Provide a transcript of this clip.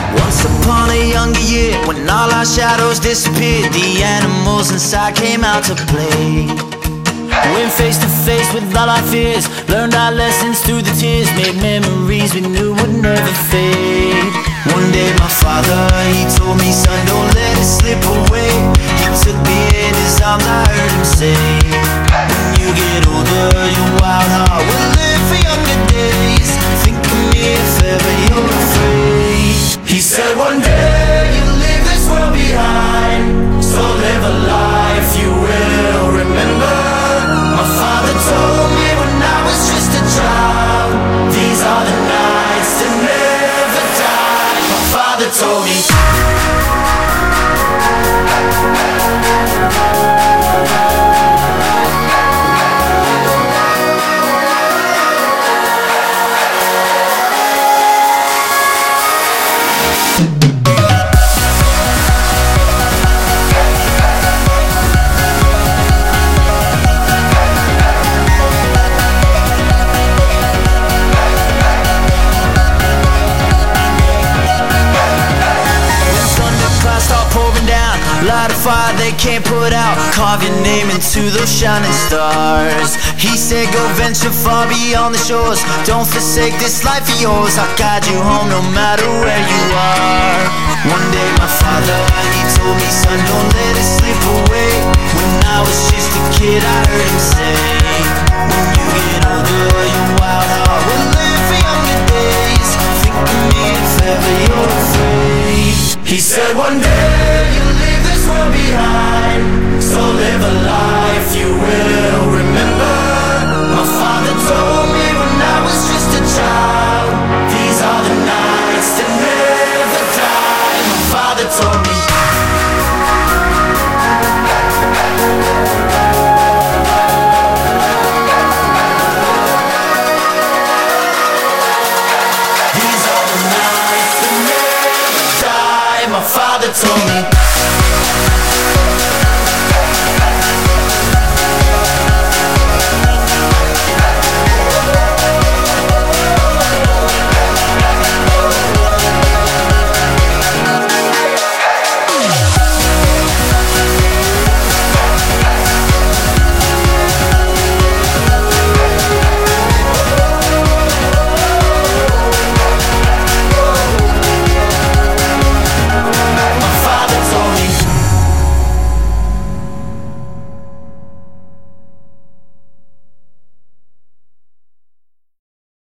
Once upon a younger year, when all our shadows disappeared, the animals inside came out to play. Went face to face with all our fears, learned our lessons through the tears, made memories we knew would never fade. One day my father, he told me, son, don't let it slip away. He took me in his arms, I heard him say, when you get older, your wild heart will live for younger days. Think of me if ever you're afraid. He said one day you'll leave this world behind, so live a life you will remember. My father told me when I was just a child, these are the nights that never die. My father told me. Light a fire they can't put out, carve your name into those shining stars. He said go venture far beyond the shores, don't forsake this life of yours. I'll guide you home no matter where you are. One day my father, he told me, son, don't let it slip away. When I was just a kid I heard him say, when you get older your wild heart will live for younger days. Think of me if ever you're afraid. He said one day you'll leave this world behind, so live a life you will remember. My father told me when I was just a child, these are the nights that never die. My father told me. These are the nights that never die. My father told me.